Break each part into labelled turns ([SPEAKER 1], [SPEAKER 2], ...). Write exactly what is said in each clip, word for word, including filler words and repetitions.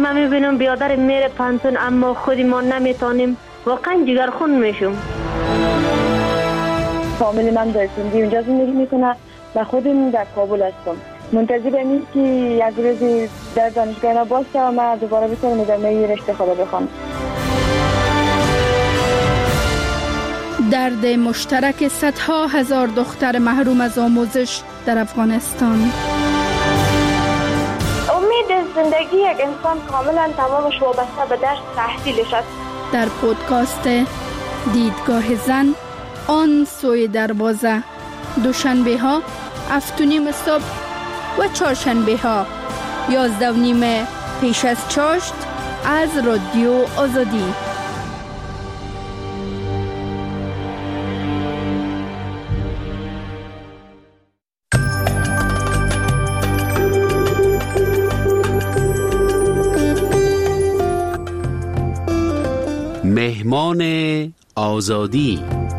[SPEAKER 1] که من میبینم بیادر میره پانتون اما خودی ما نمیتونیم، واقعا جگرخون میشم.
[SPEAKER 2] فامیل من در سندی اونجا زندگی میکنه و خودم در کابل هستم. منتظر امید که یک روزی در دانشگاه باشه و من دوباره بتونم ادامه رشته خود بخونم.
[SPEAKER 3] درد مشترک صدها هزار دختر محروم از آموزش در افغانستان.
[SPEAKER 4] امید زندگی یک انسان کاملا تمامش وابسته به درس تحصیلش است.
[SPEAKER 3] در پودکاست دیدگاه زن آن سوی دروازه، دوشنبه ها هفت و نیم صبح و چهارشنبه ها یازده و نیم پیش از چاشت از رادیو آزادی.
[SPEAKER 5] مهمان آزادی.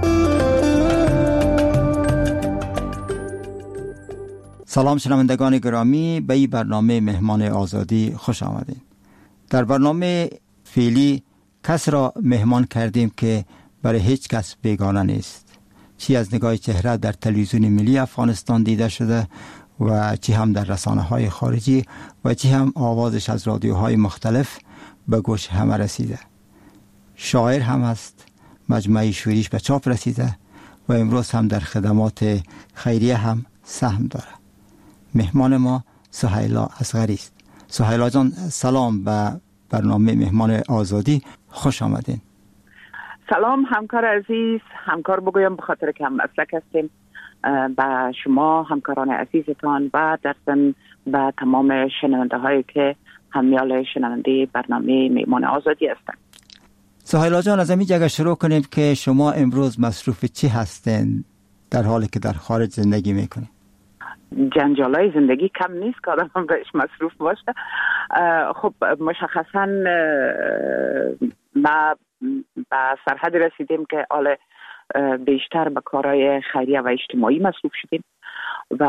[SPEAKER 6] سلام شنوندگان گرامی، به این برنامه مهمان آزادی خوش آمدید. در برنامه فعلی کس را مهمان کردیم که برای هیچ کس بیگانه نیست، چی از نگاه چهره در تلویزیون ملی افغانستان دیده شده و چی هم در رسانه های خارجی و چی هم آوازش از رادیوهای مختلف به گوش همه رسیده. شاعر هم است، مجموعه شعریش به چاپ رسیده و امروز هم در خدمات خیریه هم سهم داره. مهمان ما سهیلا اصغری است. سهیلا جان سلام به برنامه مهمان آزادی، خوش آمدین.
[SPEAKER 7] سلام همکار عزیز، همکار بگویم به خاطر که هم مسلک هستیم، به شما همکاران عزیزتان و در ضمن به تمام شنونده هایی که همیال شنونده برنامه مهمان آزادی هستند.
[SPEAKER 6] سهیلا جان از این جگه شروع کنیم که شما امروز مصروف چی هستین در حالی که در خارج زندگی میکنید؟
[SPEAKER 7] جنجالای زندگی کم نیست که آدم بهش مصروف باشه. خب مشخصا ما به سرحد رسیدیم که حالا بیشتر به کارهای خیریه و اجتماعی مصروف شدیم و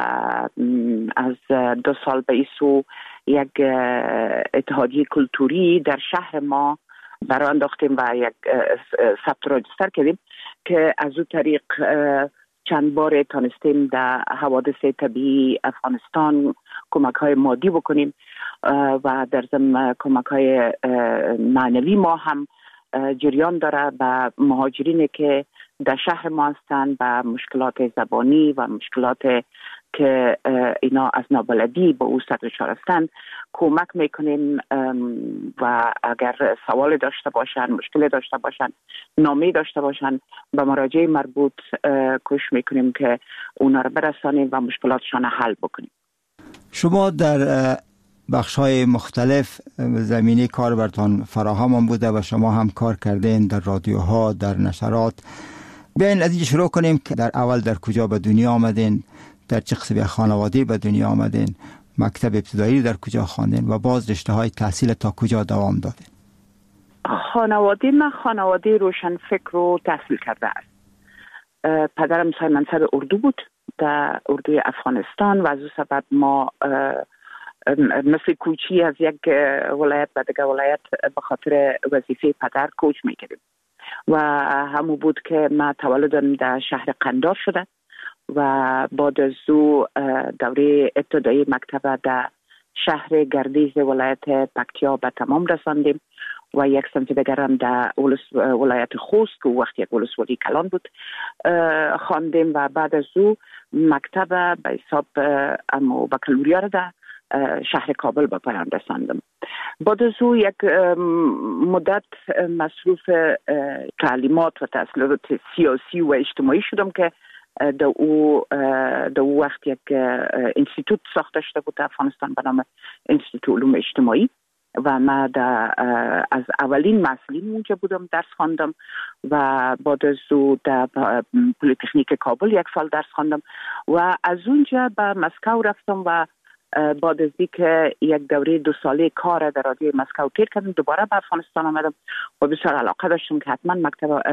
[SPEAKER 7] از دو سال به این سو یک اتحادیه کلتوری در شهر ما برای انداختیم و یک ثبت راجستر کردیم که از اون طریق چند بار تانستیم در حوادث طبیعی افغانستان کمک های مادی بکنیم و در ضمن کمک های معنوی ما هم جریان داره به مهاجرینی که در شهر ما هستند، به مشکلات زبانی و مشکلات که اینا از نابلدی به او سرشار هستند کمک میکنیم و اگر سوال داشته باشن، مشکل داشته باشن، نامه داشته باشن، به مراجع مربوط کوشش میکنیم که اونا رو برسانیم و مشکلاتشان حل بکنیم.
[SPEAKER 6] شما در بخش‌های مختلف زمینه کار براتون فراهم بوده و شما هم کار کردین در رادیوها، در نشرات. بیاین از اینجا شروع کنیم که در اول در کجا به دنیا آمدین، در چه قسم خانواده به دنیا آمدین، مکتب ابتدایی در کجا خواندین و باز رشته های تحصیل تا کجا دوام دادین؟
[SPEAKER 7] خانواده من خانواده روشن فکر و تحصیل کرده است. پدرم صاحب منصب اردو بود در اردوی افغانستان و از اون سبب ما مثل کوچی از یک ولایت به دیگر ولایت به خاطر وظیفه پدر کوچ میکردیم و همون بود که من تولدم در شهر قندار شده و بعد از او دوره ابتدایی مکتب در شهر گردیز ولایت پکتیا به تمام رساندیم و یک سمت دیگر هم در ولایت خوست که وقت یک ولسوالی کلان بود خواندیم و بعد از او مکتب به حساب اما بکالوریا را در شهر کابل به پایان رساندم. بعد از او یک مدت مصروف تعلیمات و تحصیلات سیاسی و اجتماعی شدم که در او در او وقت یک انستیتوت ساخته شده بود در افغانستان به نام انستیتوت علوم اجتماعی و من در از اولین مسئولین اونجا بودم، درس خواندم و بعد از او در پلی‌تکنیک کابل یک سال درس خواندم و از اونجا به مسکو رفتم و بعد از اینکه یک دوره دو ساله کار در رادیوی مسکو تیر کردم دوباره به افغانستان آمدم و بسیار علاقه داشتم که حتما مکتب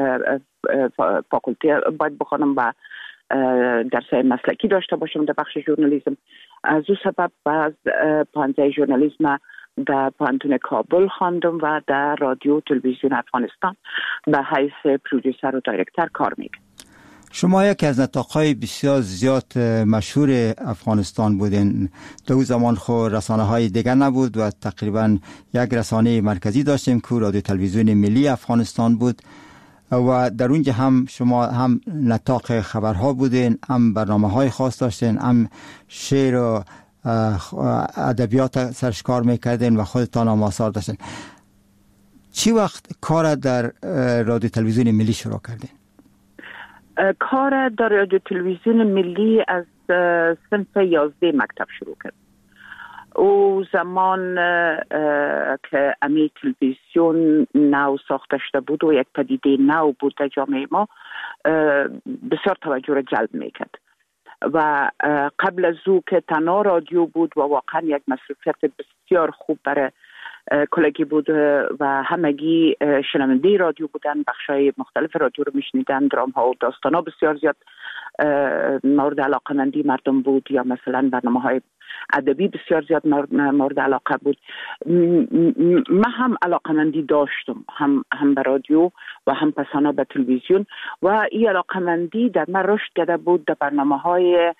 [SPEAKER 7] فاکولته باید بخونم و درس مسلکی داشته باشم در بخش ژورنالیسم. از او سبب باز پانزه ژورنالیسم در پانتون کابل خواندم و در رادیو تلویزیون افغانستان به حیث پرودوسر و دایرکتر کار میکنم.
[SPEAKER 6] شما یکی از نطاق‌های بسیار زیاد مشهور افغانستان بودین. در اون زمان خود رسانه های دیگر نبود و تقریبا یک رسانه مرکزی داشتیم که رادیو تلویزیون ملی افغانستان بود و در اونجا هم شما هم نطاق خبرها بودین، هم برنامه های خاص داشتین، هم شعر و ادبیات سرش کار میکردین و خودتان هم آثار داشتین. چی وقت کار در رادیو تلویزیون ملی شروع کردین؟
[SPEAKER 7] کار در رادیو تلویزیون ملی از صنف یازده مکتب شروع کرد. او زمان که امی تلویزیون نو ساخته شده بود و یک پدیده نو بود در جامعه ما، بسیار توجه را جلب میکرد و قبل از او که تنها رادیو بود و واقعا یک مصروفیت بسیار خوب برای کلگی بود و همگی شنونده رادیو بودن، بخشای مختلف رادیو رو میشنیدن، درام ها و داستان ها بسیار زیاد مورد علاقمندی مردم بود، یا مثلا برنامه های ادبی بسیار زیاد مورد علاقه بود. من هم علاقمندی داشتم، هم هم به رادیو و هم پسانا به تلویزیون، و این علاقمندی در من رشد کرده بود در برنامه های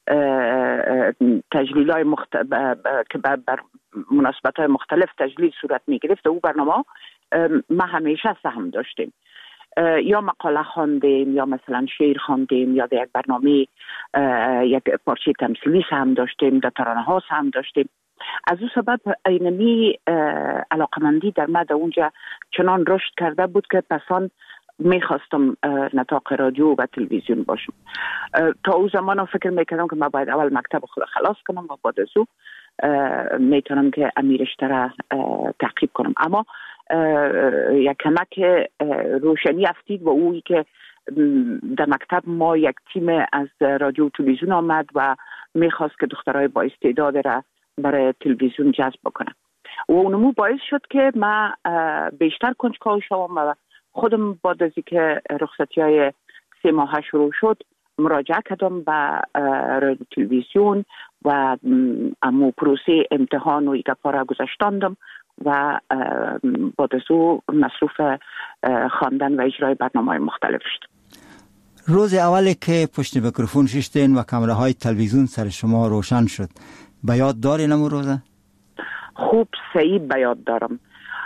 [SPEAKER 7] تجلیل های مخت... که بر مناسبت های مختلف تجلیل صورت می گرفت. او برنامه ما همیشه سهم داشتیم، یا مقاله خواندیم، یا مثلا شعر خواندیم، یا در یک برنامه یک پارچه تمثیلی سهم داشتیم، در ترانه ها سهم داشتیم. از او سبب اینمی علاقمندی در من در اونجا چنان رشد کرده بود که پسان میخواستم نطاق رادیو و تلویزیون باشم. تا او زمان فکر میکردم که من باید اول مکتب خود خلاص کنم و بعد از او میتونم که امیرشتر را تعقیب کنم. اما یک کمک روشنی افتید و اویی که در مکتب ما یک تیم از رادیو و تلویزیون آمد و میخواست که دخترای با استعداد را برای تلویزیون جذب بکنم و اونمو باعث شد که من بیشتر کنجکاو شوم و خودم بعد از اینکه رخصتی های سه ماه شروع شد مراجعه کردم به رادیو تلویزیون و امو پروسه امتحان و ایگه پارا گذاشتاندم و بعد از او مصروف خواندن و اجرای برنامه‌های مختلف شد.
[SPEAKER 6] روز اولی که پشت میکروفون ششتین و کامره های تلویزیون سر شما روشن شد، به یاد دارین امو روزه؟ خوب
[SPEAKER 7] صحیح به یاد دارم.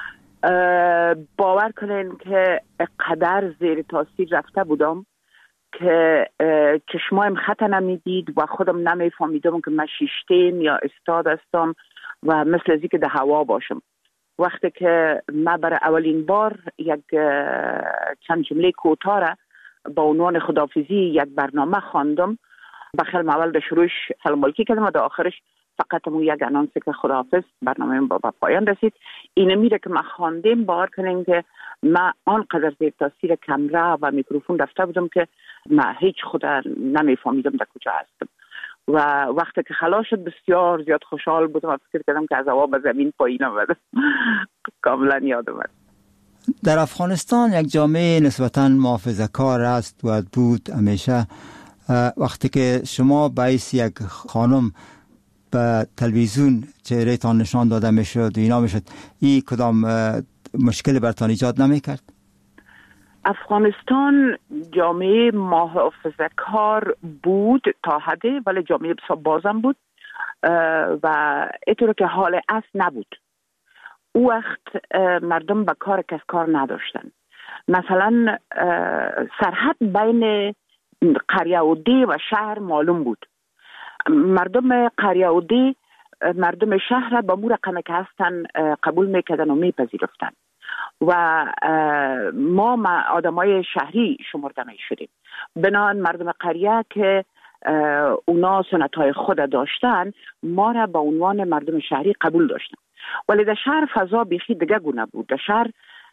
[SPEAKER 7] باور کنین که قدر زیر تاثیر رفته بودم که چشمایم خط نمیدید و خودم نمیفهمیدم که من شیشتین یا استاد هستم و مثل ازی که در هوا باشم. وقتی که من برای اولین بار یک چند جمله کوتاه را با عنوان خداحافظی یک برنامه خواندم، بخیر اول در شروعش سلام علیکی کردم و در آخرش فقط مو یک انانس که خداحافظ، برنامه با پایان رسید. اینه میره که من خواندم، باور کنین که من آنقدر زیر تاثیر کامera و میکروفون رفته بودم که من هیچ خود نمیفهمیدم در کجا هستم و وقتی که خلاص شد بسیار زیاد خوشحال بودم و فکر کردم که از هوا به زمین پایین آمدم. کاملا یادم اومد.
[SPEAKER 6] در افغانستان یک جامعه نسبتاً محافظه‌کار است و بود همیشه. وقتی که شما باعث یک خانم به تلویزیون چهره تان نشان داده میشد و اینا میشد، این کدام مشکل برتان ایجاد نمیکرد؟
[SPEAKER 7] افغانستان جامعه محافظه‌کار بود تا حدی، ولی جامعه بسیار بازم بود و اینطور که حال اصل نبود. او وقت مردم به کار کس کار نداشتن. مثلا سرحد بین قریه و دی و شهر معلوم بود. مردم قریه و دی مردم شهر به مو رقم که هستن قبول میکردن و میپذیرفتن و ما آدمای شهری شمرده می شدیم. بنابراین مردم قریه که اونا سنتهای خود داشتن ما را به عنوان مردم شهری قبول داشتن، ولی در شهر فضا بیخی دیگه گونه بود. در شهر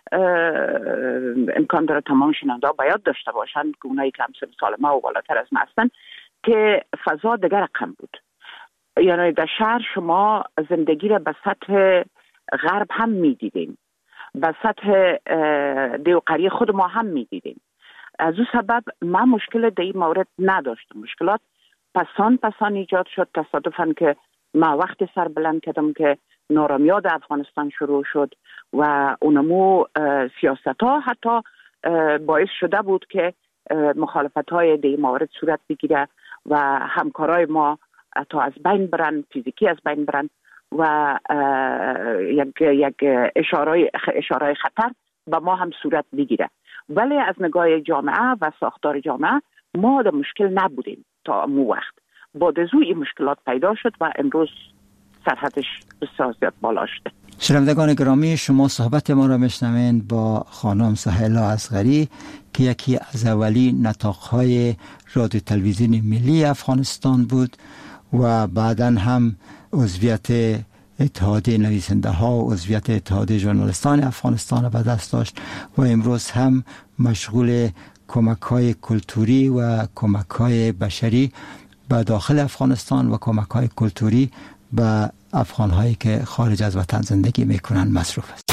[SPEAKER 7] امکان داره تمام شنونده ها باید داشته باشن که اونایی که همسن سال ما و بالاتر از ما هستن که فضا دیگه رقم بود. یعنی در شهر شما زندگی را به سطح غرب هم می دیدیم، به سطح دیو قریه خود ما هم می دیدیم. از او سبب من مشکل در این مورد نداشتم. مشکلات پسان پسان ایجاد شد. تصادفاً که ما وقت سر بلند کردم که نارامیاد افغانستان شروع شد و اونمو سیاست ها حتی باعث شده بود که مخالفت های دی موارد صورت بگیره و همکارای ما تا از بین برن، فیزیکی از بین برن و یک یک اشاره اشاره خطر به ما هم صورت بگیره. ولی از نگاه جامعه و ساختار جامعه ما در مشکل نبودیم تا مو وقت. بعد از این مشکلات پیدا شد و امروز سرحدش بسیار زیاد بالا شده.
[SPEAKER 6] شنوندگان گرامی، شما صحبت ما را میشنوین با خانم سهیلا اصغری که یکی از اولی نطاق‌های رادیو تلویزیون ملی افغانستان بود و بعداً هم عضویت اتحادیه نویسنده ها و عضویت اتحادیه ژورنالیستان افغانستان را به دست داشت و امروز هم مشغول کمک های کلتوری و کمک های بشری به داخل افغانستان و کمک های کلتوری به افغان هایی که خارج از وطن زندگی میکنن مصروف است.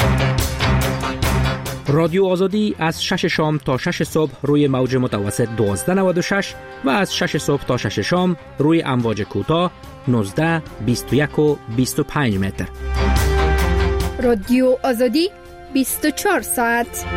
[SPEAKER 8] رادیو آزادی از شش شام تا شش صبح روی موج متوسط دوازده نود و شش و از شش صبح تا شش شام روی امواج کوتاه نوزده، بیست و یک و بیست و پنج متر.
[SPEAKER 3] رادیو آزادی بیست و چهار ساعت.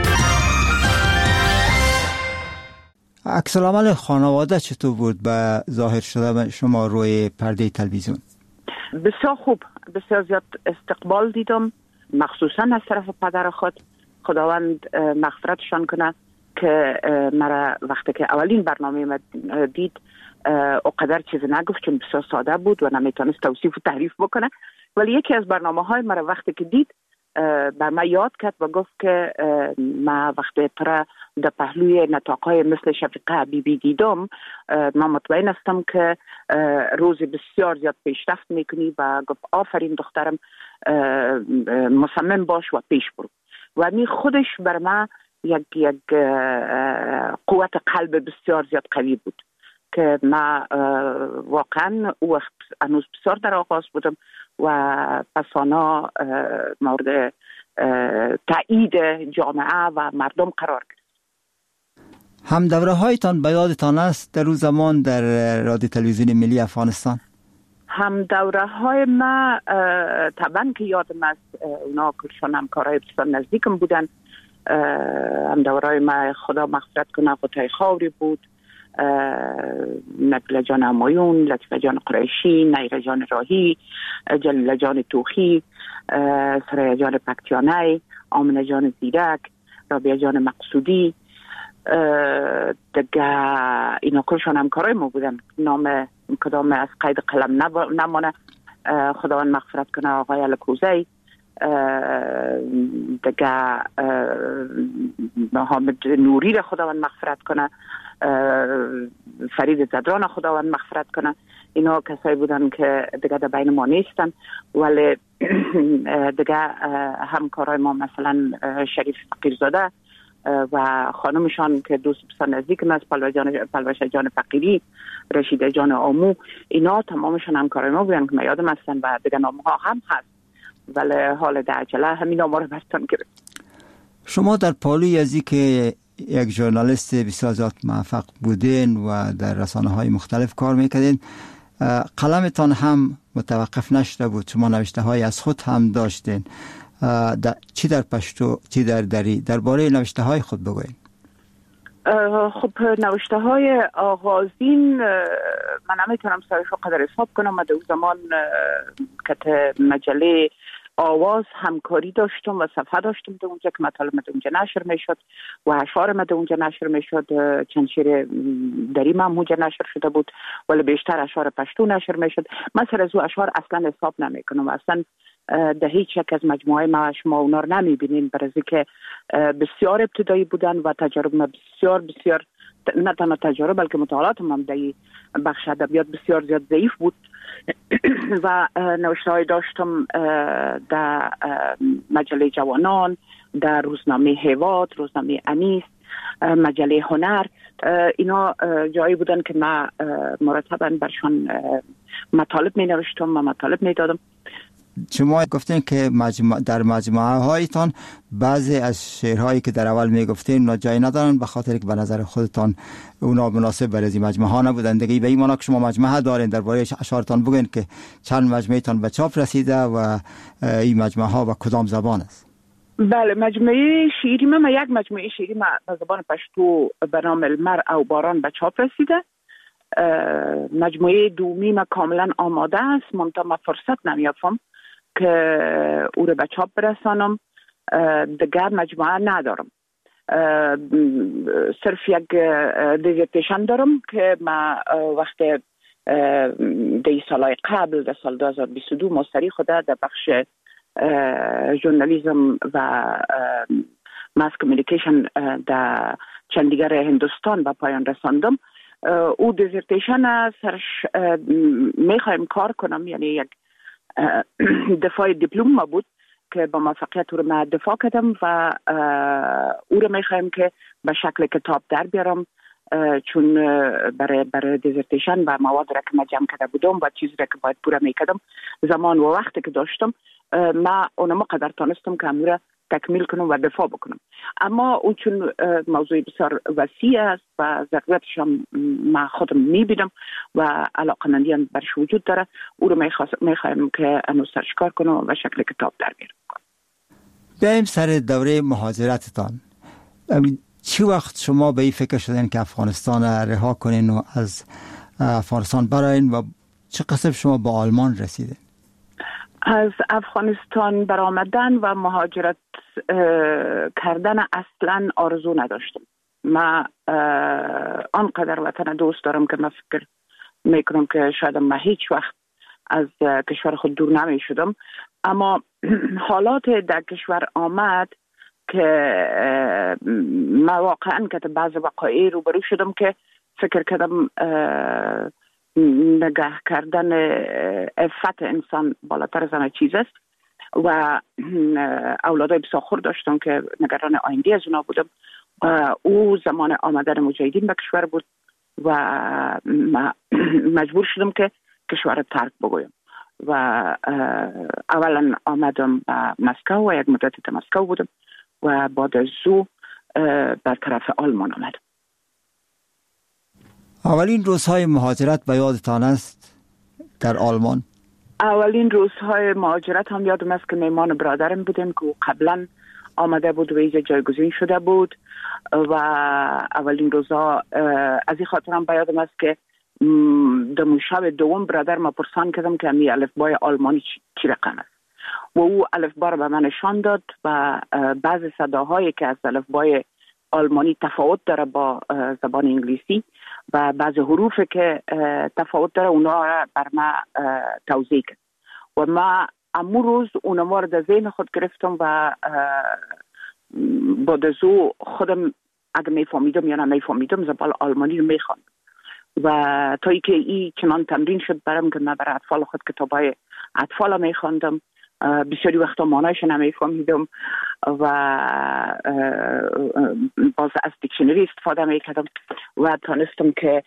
[SPEAKER 6] عکس العمل خانواده چطور بود به ظاهر شده شما روی پرده تلویزیون؟
[SPEAKER 7] بسیار خوب، بسیار زیاد استقبال دیدم، مخصوصا از طرف پدر خود. خداوند مغفرتشان کنه که مرا وقتی که اولین برنامه ما دید اقدر چیز نگفت چون بسیار ساده بود و نمیتونست توصیف و تعریف بکنه، ولی یکی از برنامه های مرا وقتی که دید بر من یاد کرد و گفت که ما وقتی ترا در پهلوی نطاق‌های مثل شفیقه حبیبی دیدم، من مطمئن هستم که روزی بسیار زیاد پیشرفت میکنی و گفت آفرین دخترم، مصمم باش و پیش برو. و می خودش بر من یک یک قوت قلب بسیار زیاد قوی بود که ما واقعا او وقت هنوز بسیار در آغاز بودم و پسانا مورد تایید جامعه و مردم قرار گرفت.
[SPEAKER 6] هم دوره هایتان به یادتان است در روز زمان در رادیو تلویزیون ملی افغانستان؟
[SPEAKER 7] هم دوره های ما طبعا که یادم است، اونا کلشان همکارای بسیار نزدیکم بودن. هم دوره های ما خدا مغفرت کنه قطعه خاوری بود، نقل جان همایون، لطفه جان قریشی، نیر جان راهی، جلیل جان توخی، سرای جان پکتیانی، آمنه جان زیرک، رابعه جان مقصودی، دیگه اینا کلشان همکارای ما بودن. نام کدام از قید قلم نمانه، خداوند مغفرت کنه آقای الکوزی، دیگه حامد نوری را خداوند مغفرت کنه، فرید زدران خداوند مغفرت کنه. اینا کسایی بودن که دیگه در بین ما نیستن، ولی دیگه همکارای ما مثلا شریف فقیرزاده و خانمشان که دوست بسیار نزدیکم است، پلوشه جان فقیری، رشیده جان آمو، اینا تمامشان همکارای ما بودن که من یادم هستن و دیگه نامها هم هست، ولی حال در عجله همین نامها رو بستن گرفت.
[SPEAKER 6] شما در پالوی ازی که یک ژورنالیست بسیار زیاد موفق بودین و در رسانه های مختلف کار میکردین، قلمتان هم متوقف نشده بود، شما نوشته های از خود هم داشتین. در چی در پشتو چی در دری درباره نوشته های خود بگوین؟
[SPEAKER 7] خب نوشته های آغازین من نمیتونم سرش قدر حساب کنم. من در اون زمان که مجله آواز همکاری داشتم و صفحه داشتم در اونجا که مطالب در اونجا نشر میشد و اشعار در اونجا نشر میشد. چند شعر دری هم اونجا نشر شده بود، ولی بیشتر اشعار پشتو نشر میشد. من سر از او اشعار اصلا حساب نمیکنم، اصلا در هیچ یک از مجموعه ما شما اونا رو نمیبینین، برای که بسیار ابتدایی بودن و تجارب ما بسیار بسیار نه تنها تجارب بلکه مطالعات هم در بخش ادبیات بسیار زیاد ضعیف بود و نوشته های داشتم در مجله جوانان، در روزنامه هیواد، روزنامه انیس، مجله هنر. اینا جایی بودن که ما مرتبا برشان مطالب می نوشتم و مطالب می دادم.
[SPEAKER 6] شما گفتین که مجموع در مجموعه هایتان بعضی از شعرهایی که در اول میگفتین جای ندارن به خاطر که به نظر خودتان اونا مناسب برای این مجموعه ها نبودن دیگه. به این معنی که شما مجموعه دارین درباره اشعارتان بگین که چند مجموعه‌تان به چاپ رسیده و این مجموعه ها و کدام زبان است؟
[SPEAKER 7] بله، مجموعه شعری من یک مجموعه شعری من به زبان پشتو به نام المر او باران به چاپ رسیده. مجموعه دومی من کاملا آماده است، منتها من فرصت نمیافم که او رو به چاپ برسانم. دیگر مجموعه ندارم، صرف یک دیزرتیشن دارم که من وقت دی سالهای قبل در سال دو هزار و بیست و دو مستری خوده در بخش ژورنالیسم و ماس کمیونیکیشن در چندیگر هندوستان به پایان رساندم. او دیزرتیشن سرش میخوایم کار کنم، یعنی یک دفاع دیپلم ما بود که با موفقیت او رو من دفاع کردم و او رو میخوایم که به شکل کتاب در بیارم، چون برای برای دیزرتیشن و مواد را که من جمع کرده بودم و چیزی را که باید پوره میکردم زمان و وقتی که داشتم من اونم قدر تانستم که امور را تکمیل کنم و دفاع بکنم. اما او چون موضوع بسیار وسیع است و ضرورتش هم من خودم میبینم و علاقمندی هم برش وجود داره، او رو میخوایم که انو سرش کار کنم و شکل کتاب در بیارم.
[SPEAKER 6] بیایم سر دوره مهاجرتتان. چی وقت شما به این فکر شدین که افغانستان رها کنین و از افغانستان براین و چه قسم شما با آلمان رسیدین؟
[SPEAKER 7] از افغانستان برآمدن و مهاجرت کردن اصلا آرزو نداشتم. من آنقدر وطن دوست دارم که من فکر میکنم که شاید من هیچ وقت از کشور خود دور نمی شدم. اما حالات در کشور آمد که من واقعا که بعض وقایع روبرو شدم که فکر کردم نگه کردن عفت انسان بالاتر از همه چیز است و اولادای بسیار داشتم که نگران آینده از اونا بودم. او زمان آمدن مجاهدین به کشور بود و مجبور شدم که کشور رو ترک بگویم و اولا آمدم به مسکو و یک مدت در مسکو بودم و بعد از او بر طرف آلمان آمدم.
[SPEAKER 6] اولین روزهای مهاجرت به یادتان است در آلمان؟
[SPEAKER 7] اولین روزهای مهاجرت هم یادم است که میمان برادرم بودیم که قبلا آمده بود و اینجا جایگزین شده بود و اولین روزها از این خاطر هم به یادم است که در شب دوم برادر ما پرسان کردم که امی الفبای آلمانی چی رقم است و او الفبا رو به من نشان داد و بعض صداهایی که از الفبای آلمانی تفاوت داره با زبان انگلیسی و بعض حروف که تفاوت داره اونا را بر ما توضیح کرد و ما امو روز اونا رو در ذهن خود گرفتم و بعد از او خودم اگه میفهمیدم یا نمیفهمیدم زبان آلمانی رو میخواندم و تا ای که ای چنان تمرین شد برام که من برای اطفال خود کتابای اطفال میخواندم. بسیاری وقتا معنایش نمیفهمیدم و باز از دیکشنری استفاده میکردم و تانستم که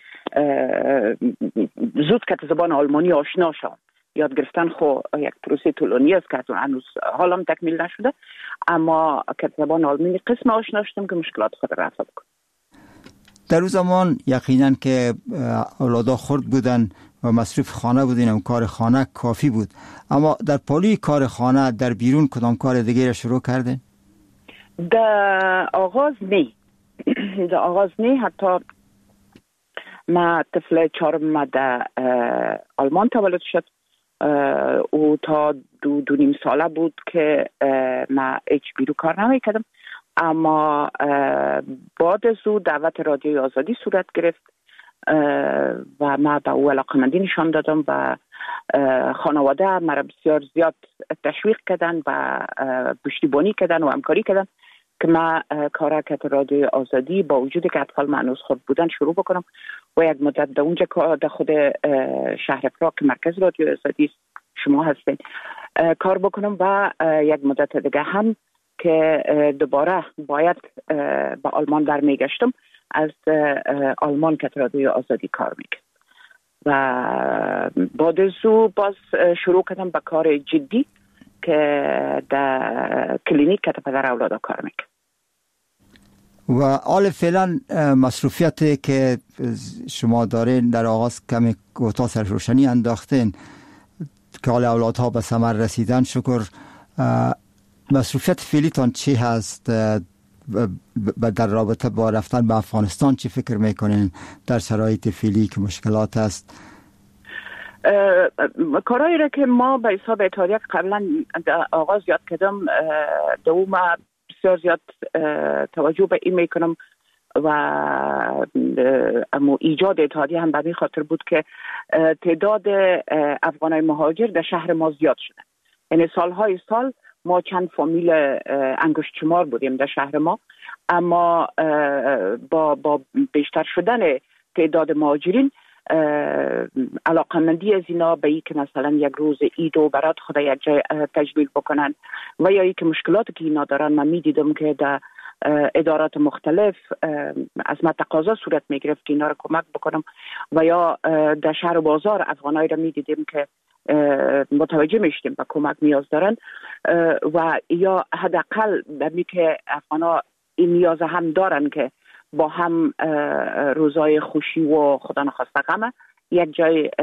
[SPEAKER 7] زود که زبان آلمانی آشنا شدم. یاد گرفتن خو یک پروسه طولانی است که هنوز حالم تکمیل نشده، اما که زبان آلمانی قسم آشنا شدم که مشکلات خود رفع بکنم.
[SPEAKER 6] در اون زمان یقینا که اولادا خرد بودن و مصروف خانه بودین و کار خانه کافی بود، اما در پالی کار خانه در بیرون کدام کار دیگه را شروع کردین؟
[SPEAKER 7] در آغاز نه در آغاز نه حتی ما طفل چهارم در آلمان تولد شد او تا دو دو نیم ساله بود که ما هیچ بیرون کار نمی کردم، اما بعد از او دعوت رادیوی آزادی صورت گرفت و ما به او علاقمندی نشان دادم و خانواده مرا بسیار زیاد تشویق کردن و پشتیبانی کردن و همکاری کردن که ما کارکت رادیوی آزادی با وجودی که اطفال معنوس خود بودن شروع بکنم و یک مدت در اونجا در خود شهر پراگ که مرکز رادیوی آزادی شما هستین کار بکنم و یک مدت دیگه هم که دوباره باید به آلمان برمیگشتم از آلمان که رادیوی آزادی کار میکرد و بعد از او باز شروع کردم به کار جدی که در کلینیک که پدر اولادا کار میکنه.
[SPEAKER 6] و حال فعلا مصروفیتی که شما دارین در آغاز کمی کوتاه سر روشنی انداختین که حال اولادها به ثمر رسیدن، شکر. مصروفیت فعلیتان چی هست در رابطه با رفتن به افغانستان؟ چی فکر میکنین در شرایط فعلی که مشکلات هست؟
[SPEAKER 7] کارهایی را که ما به حساب اتحادیه قبلا آغاز یاد کردم دوم بسیار زیاد توجه به این میکنم و اما ایجاد اتحادیه هم به این خاطر بود که تعداد افغانای مهاجر در شهر ما زیاد شده. یعنی سالهای سال ما چند فامیل انگشت شمار بودیم در شهر ما، اما با با بیشتر شدن تعداد مهاجرین علاقمندی از اینا به این که مثلا یک روز عید و برات خود یک جای تجلیل بکنن و یا ای که مشکلاتی که اینا دارن، من میدیدم که در ادارات مختلف از من تقاضا صورت میگرفت که اینا رو کمک بکنم و یا در شهر و بازار افغانایی رو میدیدیم که متوجه میشدیم به کمک نیاز دارن و یا حداقل به که افغانا این نیاز هم دارن که با هم روزای خوشی و خدا نخواسته غم یک جای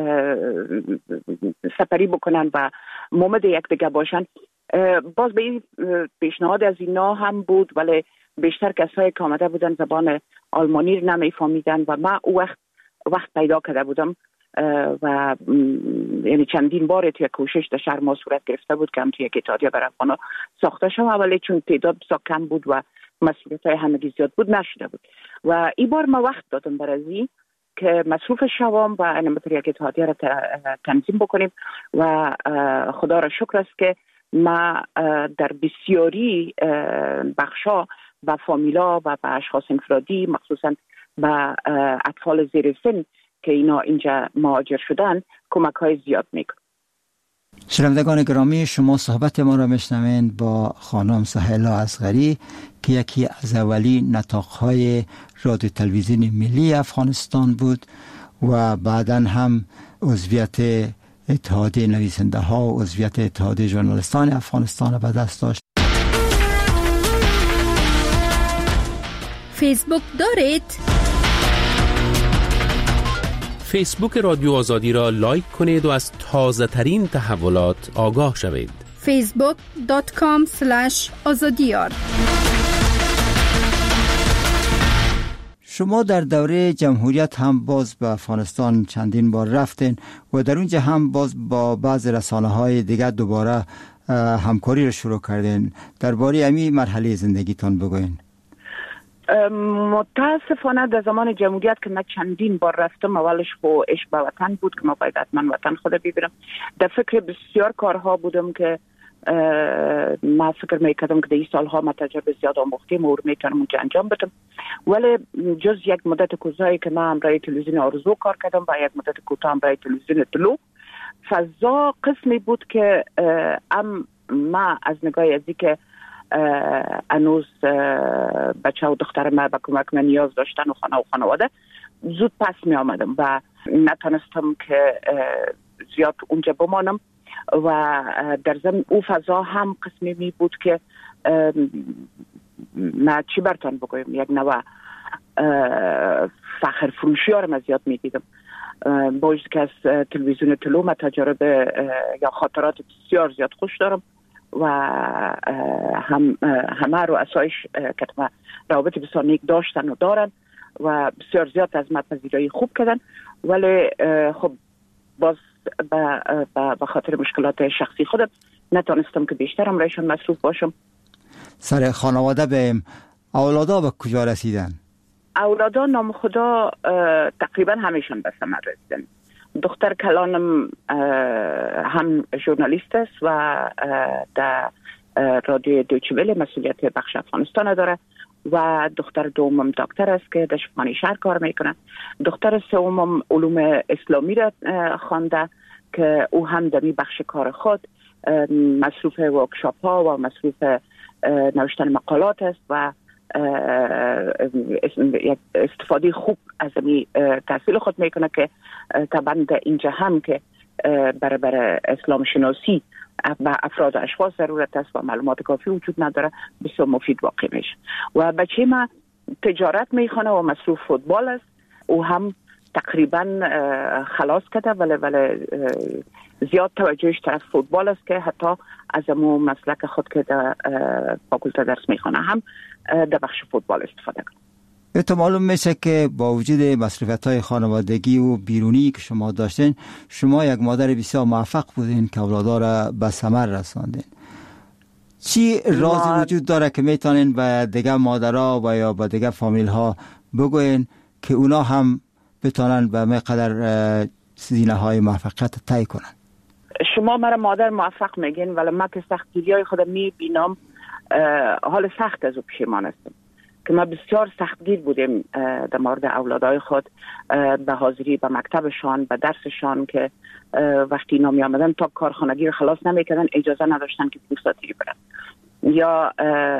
[SPEAKER 7] سپری بکنن و ممد یک دیگه باشن. باز به این پیشنهاد از اینا هم بود، ولی بیشتر کسایی که آمده بودن زبان آلمانی رو نمیفهمیدن و من او وقت وقت پیدا کرده بودم و یعنی چندین بار توی کوشش در شهر ما صورت گرفته بود که هم توی یک اتحادیه برای افغانا ساخته شد، ولی چون تعداد بسیار کم بود و مسئولیت های همگی زیاد بود نشده بود و این بار ما وقت دادم برای که مصروف شوام و انمتر یک اتحادیه را تنظیم بکنیم و خدا را شکر است که ما در بسیاری بخشا و فامیلا و به اشخاص انفرادی مخصوصا به اطفال زیر سن که اینا اینجا مهاجر شدن کمک های زیاد میکنم.
[SPEAKER 6] شنوندگان گرامی، شما صحبت ما را میشنوین با خانم سهیلا اصغری که یکی از اولی نطاق‌های رادیو تلویزیون ملی افغانستان بود و بعداً هم عضویت اتحادیه نویسنده ها و عضویت اتحادیه ژورنالیستان افغانستان را به دست داشت.
[SPEAKER 3] فیسبوک دارید؟
[SPEAKER 5] فیسبوک رادیو آزادی را لایک کنید و از تازه ترین تحولات آگاه شوید.
[SPEAKER 3] فیسبوک دات کام اسلش آزادیار.
[SPEAKER 6] شما در دوره جمهوریت هم باز به افغانستان چندین بار رفتین و در اونجا هم باز با بعض رسانه های دیگر دوباره همکاری رو شروع کردین. درباره امی مرحله زندگیتان بگوین.
[SPEAKER 7] متاسفانه در زمان جمهوریت که من چندین بار رفتم، اولش خو عشق به وطن بود که ما باید حتما وطن خود ببینم. در فکر بسیار کارها بودم که ما فکر میکردم که در این سالها ما تجربه زیاد آموختیم و میتونم اونجا انجام بدم، ولی جز یک مدت کوتاهی که من همراه تلویزیون آرزو کار کردم و یک مدت کوتاه همراه تلویزیون طلوع، فضا قسمی بود که ام ما از نگاه ازی که انوز بچه و دختر ما به کمک من نیاز داشتن و خانه و خانواده زود پس می آمدم و نتونستم که زیاد اونجا بمانم و در ضمن او فضا هم قسمی می بود که ما چی برتان بگویم یک نوع فخر فروشی ها رو من زیاد می دیدم. باید که از تلویزیون طلوع ما تجربه یا خاطرات بسیار زیاد خوش دارم و هم همه رو اسایش که روابط بسیار نیک داشتن و دارن و بسیار زیاد از من پذیرایی خوب کردن، ولی خب باز به خاطر مشکلات شخصی خودم نتونستم که بیشتر هم رایشان مصروف باشم.
[SPEAKER 6] سر خانواده بهم اولادا به کجا رسیدن؟
[SPEAKER 7] اولادا نام خدا تقریبا همیشون به ثمر رسیدن. دختر کلانم هم ژورنالیست است و در رادیو دویچه وله مسئولیت بخش افغانستان داره و دختر دومم دکتر است که در شفاخانه شهر کار میکنه. دختر سومم علوم اسلامی را خوانده که او هم در بخش کار خود مصروف ورکشاپ ها و مصروف نوشتن مقالات است و استفاده خوب از این تحصیل خود میکنه که طبعا اینجا هم که برای برای اسلام شناسی به افراد و اشخاص ضرورت است و معلومات کافی وجود نداره، بسیار مفید واقع میشه. و بچه ما تجارت میخونه و مصروف فوتبال است، او هم تقریبا خلاص کرده، ولی ولی زیاد توجهش طرف فوتبال است که حتی از امو مسلک خود که در فاکولته درس میخونه هم در بخش فوتبال استفاده کنه.
[SPEAKER 6] تو معلوم میشه که با وجود مصروفیت‌های خانوادگی و بیرونی که شما داشتین، شما یک مادر بسیار موفق بودین که اولادا را به ثمر رساندین. چی رازی وجود داره که میتونین به دیگه مادرها و یا به دیگه فامیل ها بگوین که اونا هم بتونن به مقدر زینه های موفقیت طی کنن؟
[SPEAKER 7] شما مرا مادر موفق میگین، ولی من که سختگیری های خودم میبینم حال سخت از او پشیمان هستم که ما بسیار سختگیر بودیم در مورد اولادای خود، به حاضری به مکتبشان، به درسشان، که وقتی اینا می آمدن تا کارخانگی رو خلاص نمیکردن، اجازه نداشتن که پوستاتی برن. یا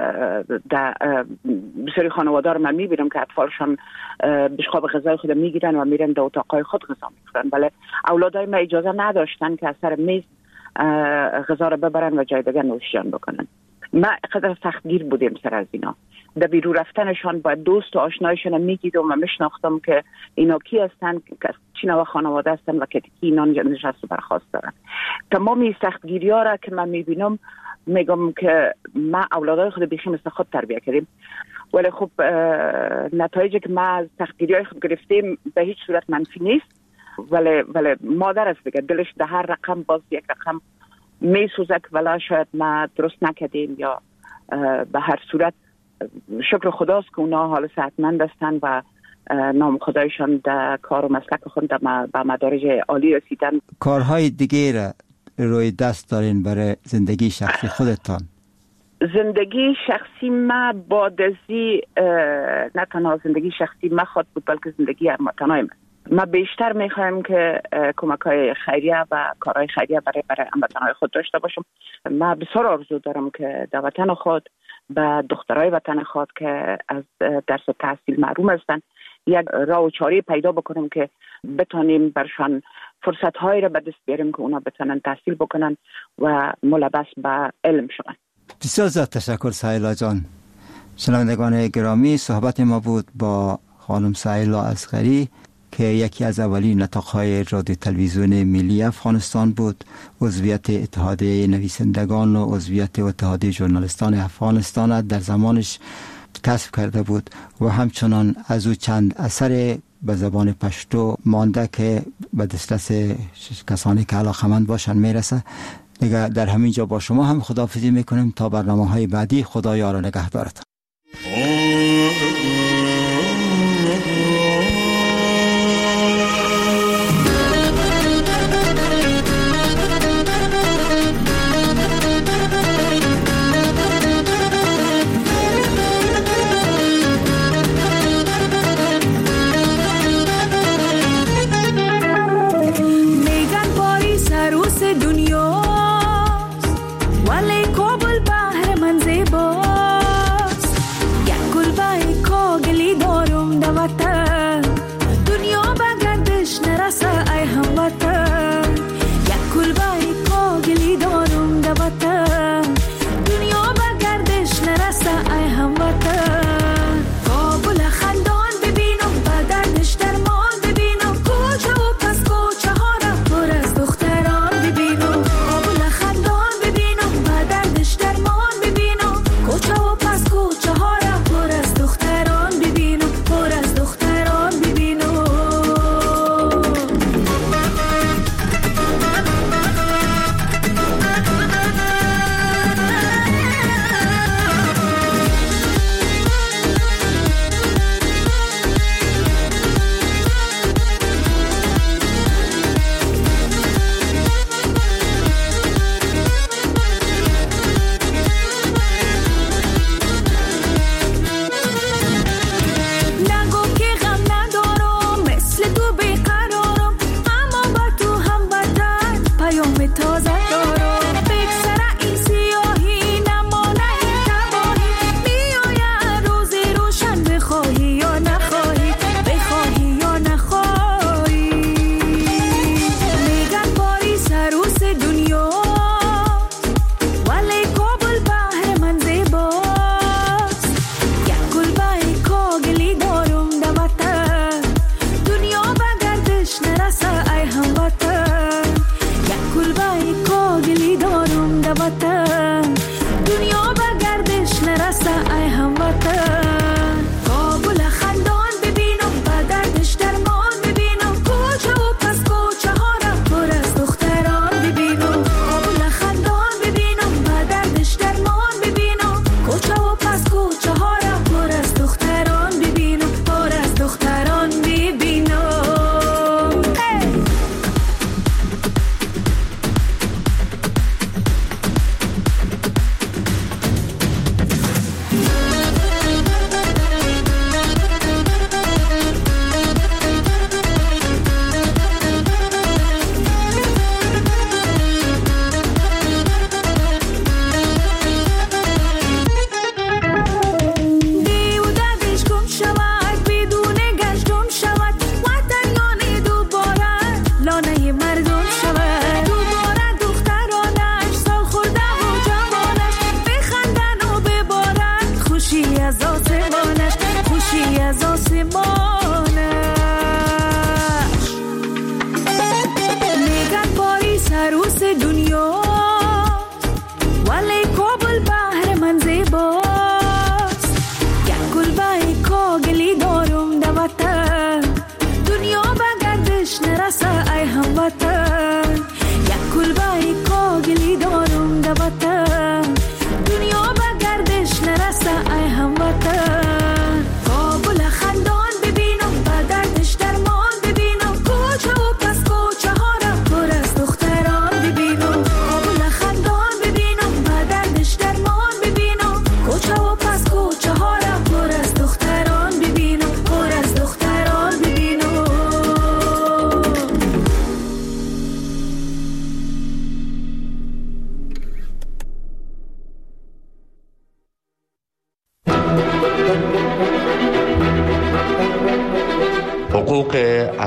[SPEAKER 7] در بسیاری خانواده رو من میبینم که اطفالشان بشقاب غذای خود میگیرن و میرن در اتاقای خود غذا میخورن، ولی اولادای ما اجازه نداشتن که از سر میز غذا رو ببرن و جای دیگه نوشیان بکنن. ما قدر سختگیر بودیم سر از اینا. در بیرون رفتنشان با دوست و آشنایشان میگیدم و میشناختم که اینا کی هستن، که چی نوع خانواده هستن و که کی اینا نشست و برخواست دارن. تمامی سختگیری ها را که من میبینم میگم که ما اولادای خود بیخی مثل خود تربیه کردیم، ولی خب نتایجی که ما از سختگیری های خود گرفتیم به هیچ صورت منفی نیست، ولی ولی مادر است دیگه، دلش در هر رقم باز یک رقم میسوزه که ولی شاید ما درست نکردیم، یا به هر صورت شکر خداست که اونا حال صحتمند هستن و نام خدایشان در کار و مسلک خود به مدارج عالی رسیدن.
[SPEAKER 6] کارهای دیگه را روی دست دارین برای زندگی شخصی خودتان؟
[SPEAKER 7] زندگی شخصی ما با دزی نه تنها زندگی شخصی ما خود بود، بلکه زندگی هموطنای من. ما بیشتر میخوایم که کمک‌های خیریه و کارهای خیریه برای برای هموطنای خود داشته باشم. ما بسیار آرزو دارم که در وطن خود به دخترای وطن خود که از درس و تحصیل محروم هستند یک راه و چاره پیدا بکنیم که بتونیم برشان فرصت‌هایی را به دست بیاریم که اونا بتونن تحصیل بکنن و ملبس به علم شون.
[SPEAKER 6] بسیار زیاد تشکر سهیلا جان. شنوندگان گرامی، صحبت ما بود با خانم سهیلا اصغری که یکی از اولین نطاق‌های رادیو تلویزیون ملی افغانستان بود، عضویت اتحادیه نویسندگان و عضویت اتحادیه ژورنالیستان افغانستان در زمانش کسب کرده بود و همچنان از او چند اثر به زبان پشتو مانده که به دسترس کسانی که علاقه‌مند باشن میرسه. دیگه در همین جا با شما هم خداحافظی میکنیم تا برنامه‌های بعدی. خدا یار و نگهدارتان.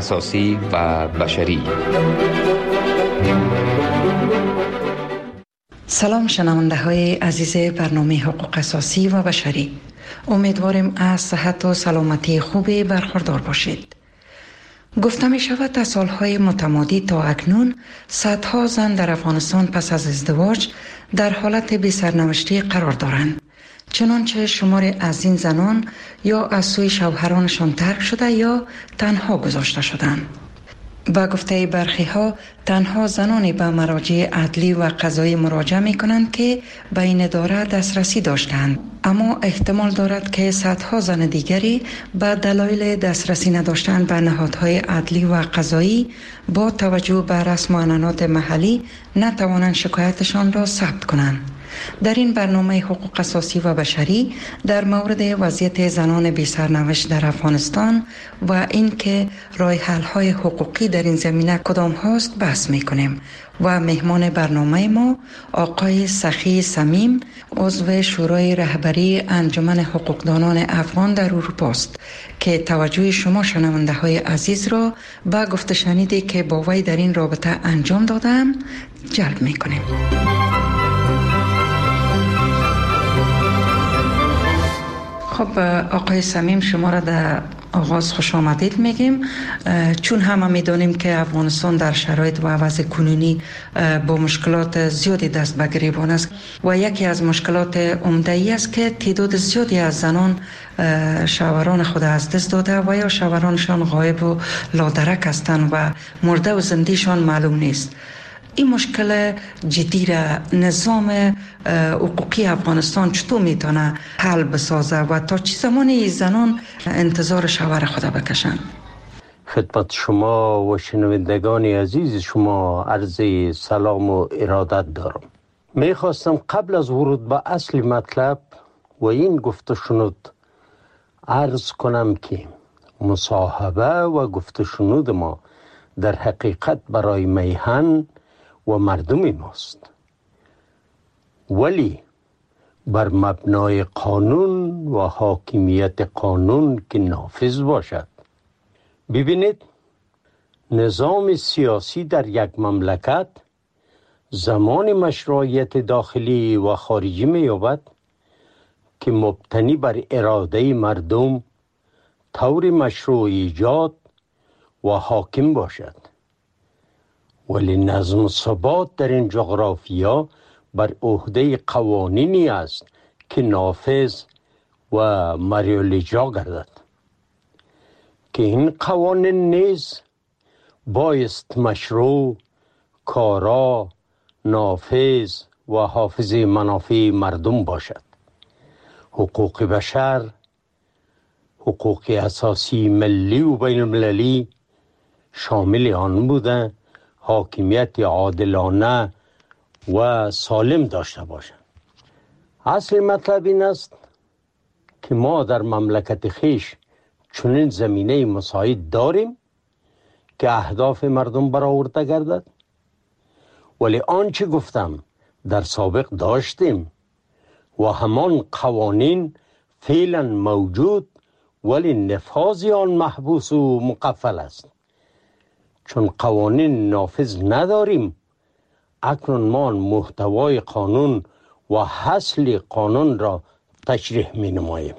[SPEAKER 9] اساسی و بشری.
[SPEAKER 10] سلام شنونده های عزیز برنامه حقوق اساسی و بشری، امیدواریم از صحت و سلامتی خوبی برخوردار باشید. گفته می شود تا سالهای متمادی تا اکنون صدها زن در افغانستان پس از ازدواج در حالت بی سرنوشتی قرار دارند، چنانچه شمار از این زنان یا از سوی شوهرانشان ترک شده یا تنها گذاشته شدند. با گفته برخی ها تنها زنانی به مراجع عدلی و قضایی مراجعه می کنند که به این اداره دسترسی داشتند، اما احتمال دارد که صدها زن دیگری به دلایل دسترسی نداشتن به نهادهای عدلی و قضایی با توجه به رسم و عنعنات محلی نتوانند شکایتشان را ثبت کنند. در این برنامه حقوق اساسی و بشری در مورد وضعیت زنان بی سرنوشت در افغانستان و اینکه راه حل های حقوقی در این زمینه کدام هاست بحث میکنیم و مهمان برنامه ما آقای سخی صمیم، عضو شورای رهبری انجمن حقوقدانان افغان در اروپا است که توجه شما شنونده های عزیز را به گفته شنیدی که با وی در این رابطه انجام دادم جلب میکنیم. خب آقای صمیم، شما را در آغاز خوش آمدید میگیم، چون همه میدونیم که افغانستان در شرایط و وضع کنونی با مشکلات زیادی دست به گریبان است و یکی از مشکلات عمده ای است که تعداد زیادی از زنان شوهران خود از دست داده و یا شوهرانشان غایب و لادرک هستند و مرده و زندهشان معلوم نیست. این مشکل جدی را نظام حقوقی افغانستان چطور میتونه حل بسازه و تا چه زمانی زنان انتظار شوهر خود بکشن؟
[SPEAKER 11] خدمت شما و شنوندگان عزیز شما عرض سلام و ارادت دارم. میخواستم قبل از ورود به اصل مطلب و این گفته شنود عرض کنم که مصاحبه و گفته شنود ما در حقیقت برای میهن و مردم ماست، ولی بر مبنای قانون و حاکمیت قانون که نافذ باشد. ببینید، نظام سیاسی در یک مملکت زمان مشروعیت داخلی و خارجی می یابد که مبتنی بر اراده مردم طور مشروع ایجاد و حاکم باشد، ولی نظم و ثبات در این جغرافیا بر عهده قوانینی است که نافذ و مریالاجرا گردد که این قوانین نیز بایست مشروع، کارا، نافذ و حافظ منافع مردم باشد. حقوق بشر، حقوق اساسی ملی و بین المللی شامل آن بوده حاکمیت عادلانه و سالم داشته باشند. اصل مطلب این است که ما در مملکت خیش چنین زمینه مساعد داریم که اهداف مردم برآورده گردد، ولی آنچه گفتم در سابق داشتیم و همان قوانین فعلا موجود، ولی نفاذ آن محبوس و مقفل است. چون قوانین نافذ نداریم، اکنون ما محتوای قانون و حاصل قانون را تشریح می نماییم.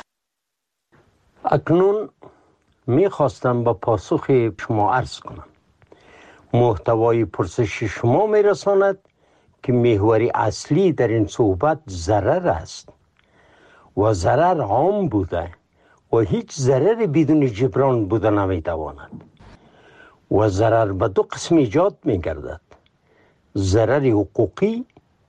[SPEAKER 11] اکنون می خواستم با پاسخ شما عرض کنم. محتوای پرسش شما می رساند که محور اصلی در این صحبت ضرر است و ضرر عام بوده و هیچ ضرر بدون جبران بوده نمی تواند و ضرر به دو قسم ایجاد می گردد: ضرر حقوقی،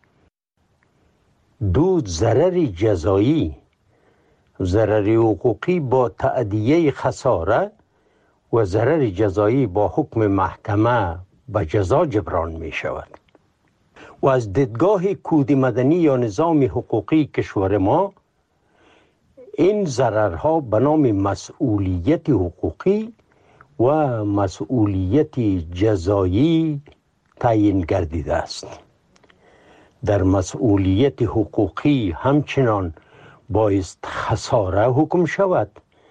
[SPEAKER 11] دو ضرر جزایی. ضرر حقوقی با تأدیه خساره و ضرر جزایی با حکم محکمه به جزا جبران می شود. و از دیدگاه کود مدنی یا نظام حقوقی کشور ما، این ضررها به نام مسئولیت حقوقی و مسئولیت جزایی تعیین گردیده است. در مسئولیت حقوقی همچنان بایست خساره حکم شود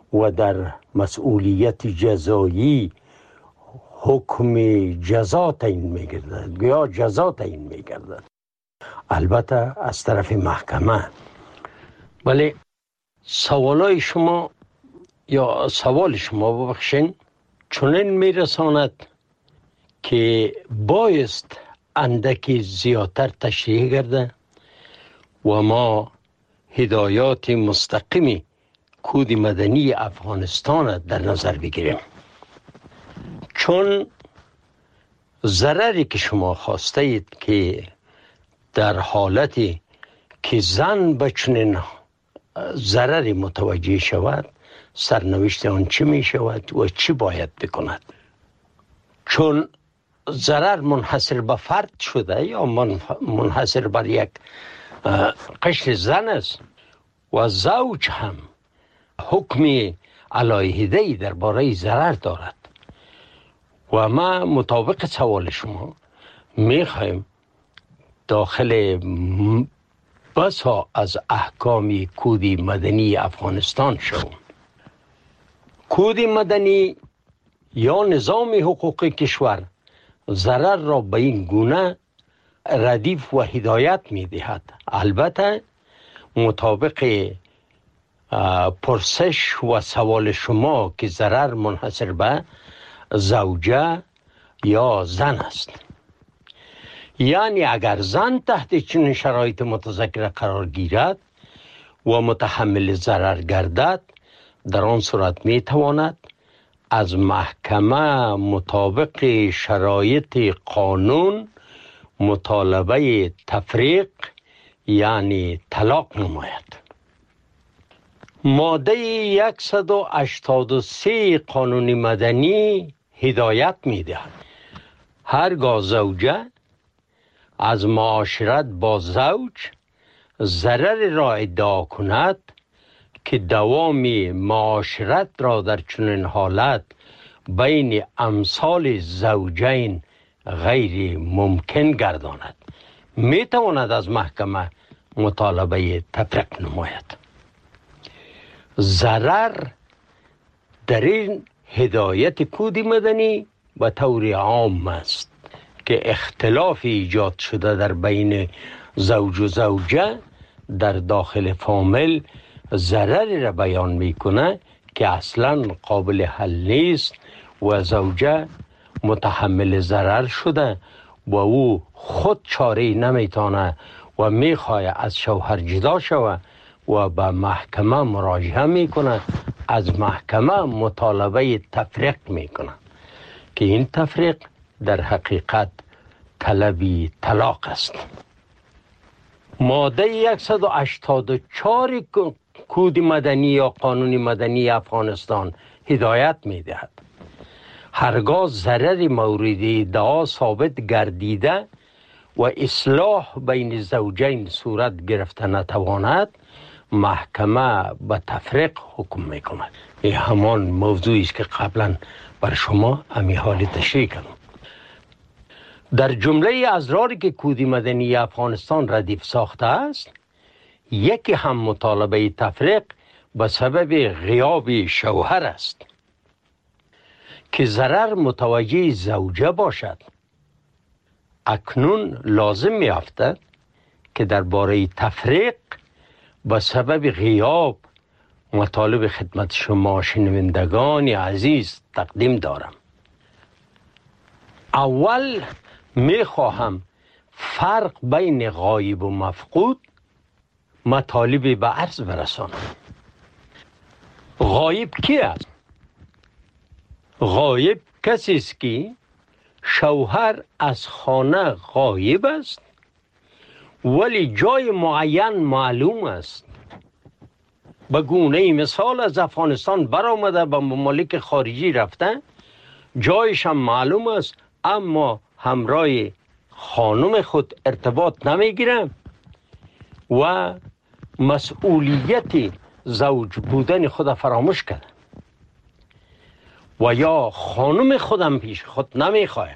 [SPEAKER 11] و در مسئولیت جزایی حکم جزا تعیین می‌گردد یا جزا تعیین می‌گردد، البته از طرف محکمه. ولی سوالای شما یا سوال شما ببخشین چنین میرساند که بایست اندکی زیادتر تشریح گرده و ما هدایات مستقیمی کود مدنی افغانستان در نظر بگیریم، چون ضرری که شما خواسته اید که در حالتی که زن به چنین ضرری متوجه شود، سرنوشت آن چی می شود و چی باید بکند. چون ضرر منحصر به فرد شده یا منحصر بر یک قشر زن است و زوج هم حکم علیحده‌ای درباره ضرر دارد و ما مطابق سوال شما میخوایم داخل بسا از احکام کود مدنی افغانستان شوم. کود مدنی یا نظام حقوقی کشور ضرر را به این گونه ردیف و هدایت می دهد. البته مطابق پرسش و سوال شما که ضرر منحصر به زوجه یا زن است، یعنی اگر زن تحت چنین شرایط متذکره قرار گیرد و متحمل ضرر گردد، در آن صورت می تواند از محکمه مطابق شرایط قانون مطالبه تفریق یعنی طلاق نماید. ماده صد و هشتاد و سه قانون مدنی هدایت می دهد هرگاه زوجه از معاشرت با زوج ضرر را ادعا کند که دوام معاشرت را در چنین حالت بین امثال زوجین غیر ممکن گرداند، می تواند از محکمه مطالبه تفریق نماید. ضرر در این هدایت کود مدنی به طور عام است که اختلاف ایجاد شده در بین زوج و زوجه در داخل فامیل ضرری را بیان میکنه که اصلا قابل حل نیست و زوجه متحمل ضرر شده و او خود چاره نمیتونه و میخواه از شوهر جدا شود و به محکمه مراجعه میکنه، از محکمه مطالبه تفریق میکنه که این تفریق در حقیقت طلبی طلاق است. ماده صد و هشتاد و چهار کود مدنی یا قانون مدنی افغانستان هدایت میدهد هرگاه ضرر مورد ادعا ثابت گردیده و اصلاح بین زوجین صورت گرفته نتواند، محکمه به تفریق حکم میکند. این همان موضوعی است که قبلا بر شما امی حال تشریح کردم. در جمله ازراری که کود مدنی افغانستان ردیف ساخته است، یکی هم مطالبه تفریق به سبب غیاب شوهر است که ضرر متوجه زوجه باشد. اکنون لازم می افتد که درباره تفریق به سبب غیاب مطالب خدمت شما شنوندگان عزیز تقدیم دارم. اول می خواهم فرق بین غایب و مفقود مطالبی به عرض برسانم. غایب کی است؟ غایب کسی است که شوهر از خانه غایب است ولی جای معین معلوم است. به گونه مثال از افغانستان برآمده به ممالک خارجی رفته، جایش هم معلوم است اما همراه خانم خود ارتباط نمیگیره و مسئولیت زوج بودن خود فراموش کرده و یا خانم خودم پیش خود نمیخواه.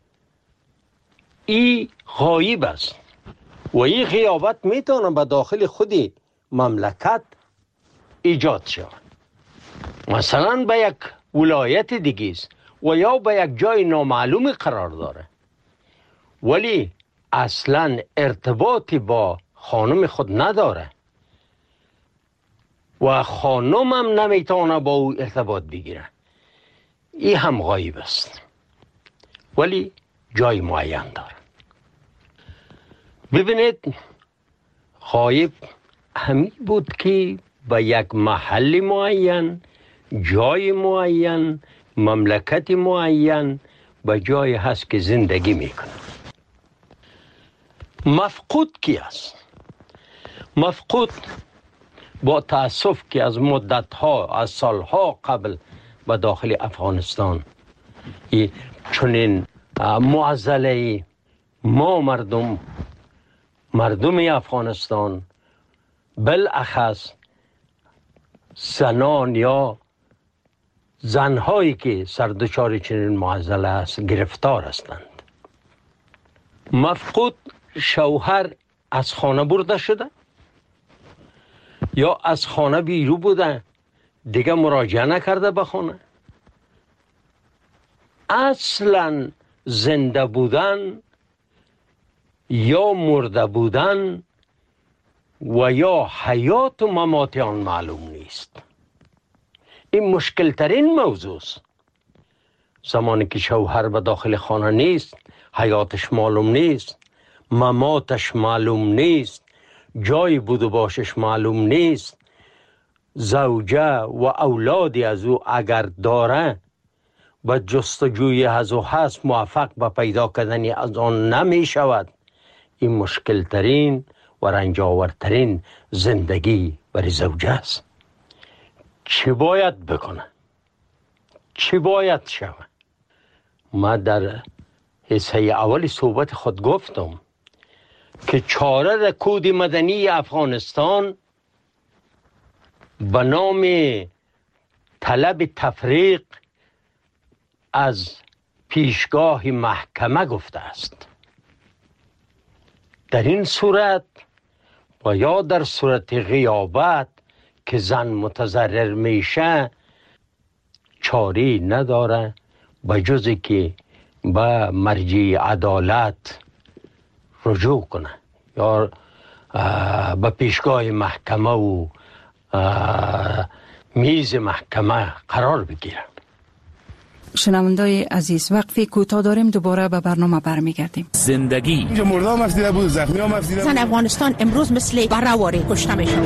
[SPEAKER 11] این غایب است و این غیابت میتونه به داخل خودی مملکت ایجاد شود. مثلا به یک ولایت دیگه است و یا به یک جای نامعلوم قرار داره، ولی اصلا ارتباطی با خانم خود نداره و خانم هم نمیتونه با او ارتباط بگیره، این هم غایب است ولی جای معین داره. ببینید غایب همین بود که به یک محل معین، جای معین، مملکت معین به جای هست که زندگی میکنه. مفقود کی است؟ مفقود با تأسف که از مدتها، از سالها قبل به داخل افغانستان چنین معضله ما مردم مردم افغانستان بالاخص زنان یا زنهایی که سردچار چنین معضله است گرفتار هستند. مفقود شوهر از خانه برده شده یا از خانه بیرون بوده دیگه مراجعه نکرده به خانه، اصلا زنده بودن یا مرده بودن و یا حیات و ممات آن معلوم نیست. این مشکل ترین موضوع است. زمانی که شوهر به داخل خانه نیست، حیاتش معلوم نیست، مماتش معلوم نیست، جای بود و باشش معلوم نیست، زوجه و اولادی از او اگر داره و جستجوی از او هست موفق به پیدا کردن از آن نمی شود. این مشکل ترین و رنجاورترین زندگی برای زوجه است. چی باید بکنه؟ چی باید شود؟ ما در حصه اول صحبت خود گفتم که چاره در کود مدنی افغانستان به نام طلب تفریق از پیشگاه محکمه گفته است. در این صورت و یا در صورت غیابت که زن متضرر میشه چاری نداره به جزی که به مرجع عدالت رجوع کنه یا به پیشگاه محکمه و میز محکمه قرار بگیره.
[SPEAKER 10] شنوندای عزیز وقفی کوتاه داریم، دوباره به برنامه برمیگردیم.
[SPEAKER 5] زندگی
[SPEAKER 12] اینجا مردم مفسیده بود، زخمی ها مفسیده بود.
[SPEAKER 13] زن افغانستان امروز مثل برهواری کشته میشه.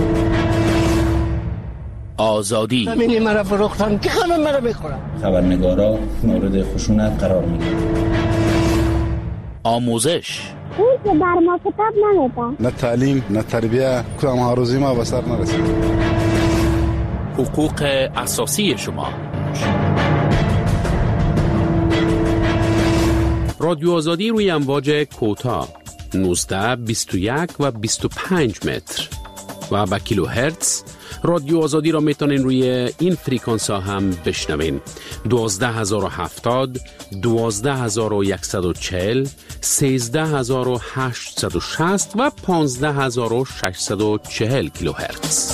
[SPEAKER 5] آزادی
[SPEAKER 14] همینی مرا فروختن که همه مرا میخورن.
[SPEAKER 15] خبرنگارا مورد خشونت قرار میگیرن.
[SPEAKER 5] آموزش
[SPEAKER 16] اون که بر ما کتاب نمیده.
[SPEAKER 12] نه تعلیم نه تربیه، کدام هاروزی ما به سر نرسید.
[SPEAKER 5] حقوق اساسی شما. رادیو آزادی روی امواج کوتاه نوزده، بیست و یک و بیست و پنج متر و با کیلو هرتز. رادیو آزادی را میتونین روی این فریکانس ها هم بشنوین: دوازده هزار و هفتاد، دوازده هزار و صد و چهل، سیزده هزار و هشتصد و شصت و پانزده هزار و ششصد و چهل کیلو هرتز.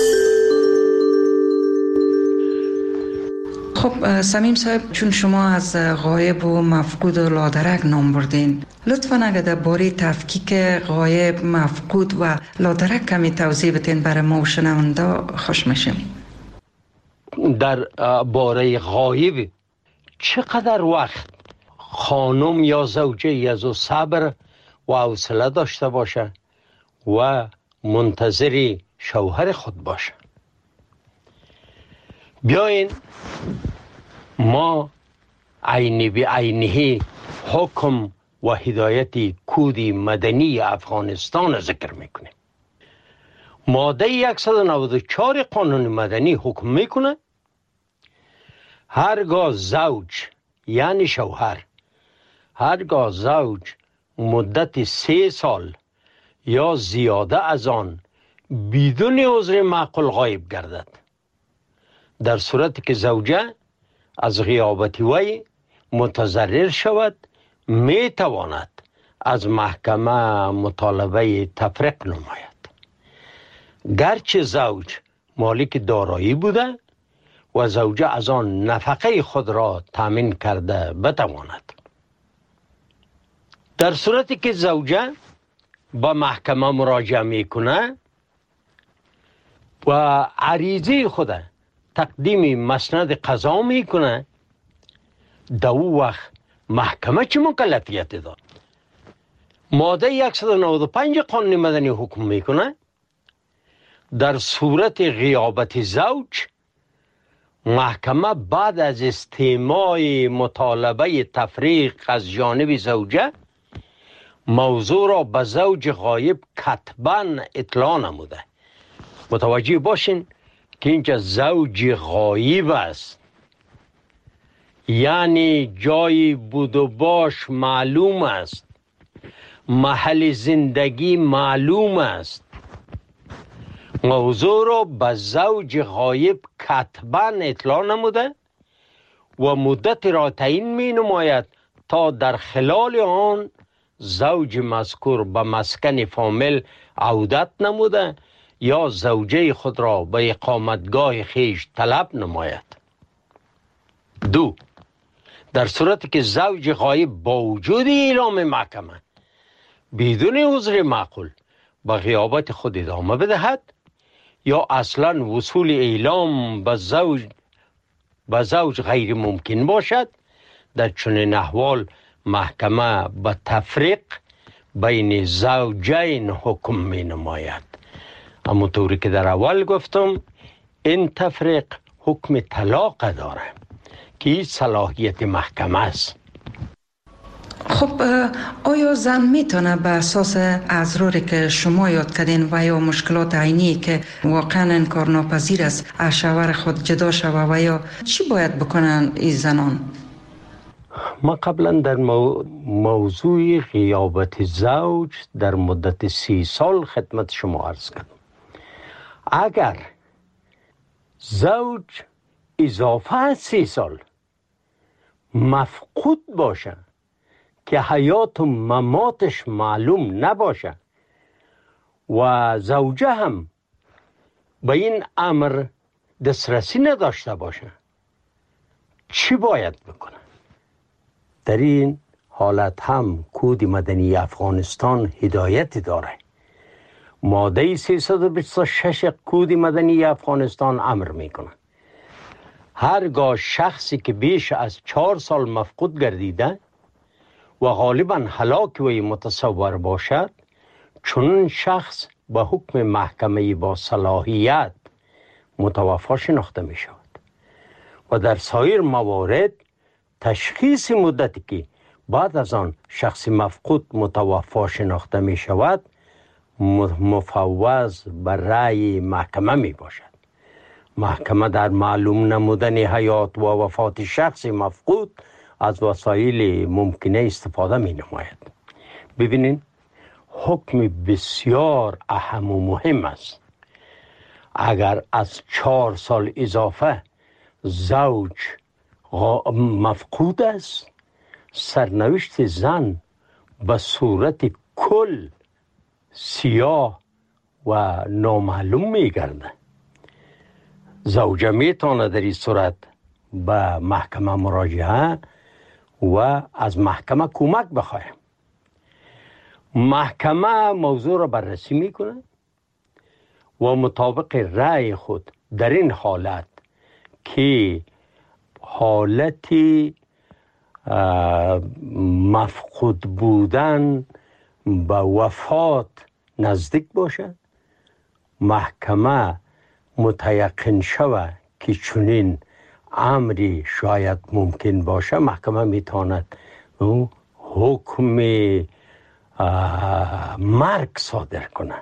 [SPEAKER 10] خب سمیم صاحب، چون شما از غایب و مفقود و لادرک نام بردین، لطفاً اگر در باره تفکیک غایب، مفقود و لادرک کمی توضیح بدین برای ما و شنونده خوش میشیم.
[SPEAKER 11] در باره غایب چقدر وقت خانم یا زوجه از او صبر و حوصله داشته باشه و منتظر شوهر خود باشه؟ بیاین ما عینی به عینه حکم و هدایت کود مدنی افغانستان ذکر میکنیم. ماده صد و نود و چهار قانون مدنی حکم میکنه هرگاه زوج یعنی شوهر، هرگاه زوج مدت سه سال یا زیاده از آن بدون عذر معقول غایب گردد، در صورتی که زوجه از غیابت وی متضرر شود، می تواند از محکمه مطالبه تفریق نماید. گرچه زوج مالک دارایی بوده و زوجه از آن نفقه خود را تامین کرده بتواند. در صورتی که زوجه با محکمه مراجعه میکنه و عریضه خود تقدیم مسند قضا میکنه، در او وقت محکمه چه مکلفیت داد؟ ماده صد و نود و پنج قانون مدنی حکم میکنه در صورت غیابت زوج، محکمه بعد از استماع مطالبه تفریق از جانب زوجه موضوع را به زوج غایب کتباً اطلاع نموده. متوجه باشین که اینجا زوج غایب است، یعنی جای بود و باش معلوم است، محل زندگی معلوم است. موضوع را به زوج غایب کتباً اطلاع نموده و مدت را تعیین می نماید تا در خلال آن زوج مذکور به مسکن فامیل عودت نموده یا زوجه خود را به اقامتگاه خیش طلب نماید. دو، در صورتی که زوج غایب با وجود اعلام محکمه بدون عذر معقول به غیابت خود ادامه بدهد یا اصلا وصول اعلام به زوج به زوج غیر ممکن باشد، در چنین احوال محکمه به تفریق بین زوجین حکم می نماید. اما طوری که در اول گفتم، این تفریق حکم طلاق داره که این صلاحیت محکمه است.
[SPEAKER 10] خب آیا زن میتونه به اساس اضراری که شما یاد کردین و یا مشکلات عینی که واقعا انکارناپذیر است از شوهر خود جدا شوه و یا چی باید بکنن این زنان؟
[SPEAKER 11] ما قبلا در مو... موضوع غیابت زوج در مدت سی سال خدمت شما عرض کردم. اگر زوج اضافه از سی سال مفقود باشه که حیات و مماتش معلوم نباشه و زوجه هم به این امر دسترسی نداشته باشه، چی باید بکنه؟ در این حالت هم کود مدنی افغانستان هدایت داره. ماده سیصد و بیست و شش کود مدنی افغانستان امر میکنه هرگاه شخصی که بیش از چهار سال مفقود گردیده و غالبا هلاک وی متصور باشد، چون شخص به حکم محکمه با صلاحیت متوفا شناخته می شود و در سایر موارد تشخیص مدتی که بعد از آن شخص مفقود متوفا شناخته می شود مفوض بر رأی محکمه می باشد. محکمه در معلوم نمودن حیات و وفات شخص مفقود از وسایل ممکنه استفاده می نماید. ببینین حکم بسیار اهم و مهم است. اگر از چهار سال اضافه زوج مفقود است، سرنوشت زن به صورت کل سیاه و نامعلوم می گرده. زوجه می تانه در این صورت به محکمه مراجعه و از محکمه کمک بخواه. محکمه موضوع را بررسی میکنه و مطابق رأی خود در این حالت که حالتی مفقود بودن به وفات نزدیک باشه، محکمه متیقن شود که چنین امری شاید ممکن باشه، محکمه میتواند حکم مرگ صادر کنه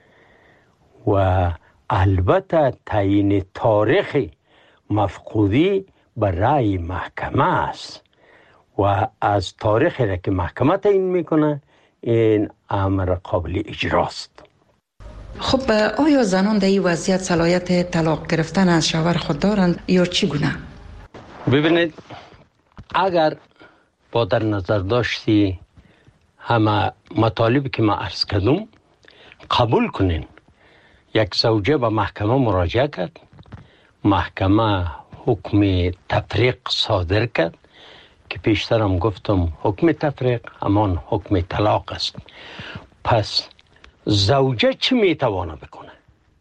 [SPEAKER 11] و البته تعیین تاریخ مفقودی به رأی محکمه است و از تاریخی را که محکمه تعیین میکنه این امر قابل اجراست.
[SPEAKER 10] خب آیا زنان در این وضعیت صلاحیت طلاق گرفتن از شوهر خود دارند یا چگونه؟
[SPEAKER 11] ببینید، اگر با در نظر داشتی همه مطالبی که ما عرض کردم قبول کنین، یک زوجه به محکمه مراجعه کرد، محکمه حکم تفریق صادر کرد که پیشترم گفتم حکم تفریق همان حکم طلاق است. پس زوجه چی میتوانه بکنه؟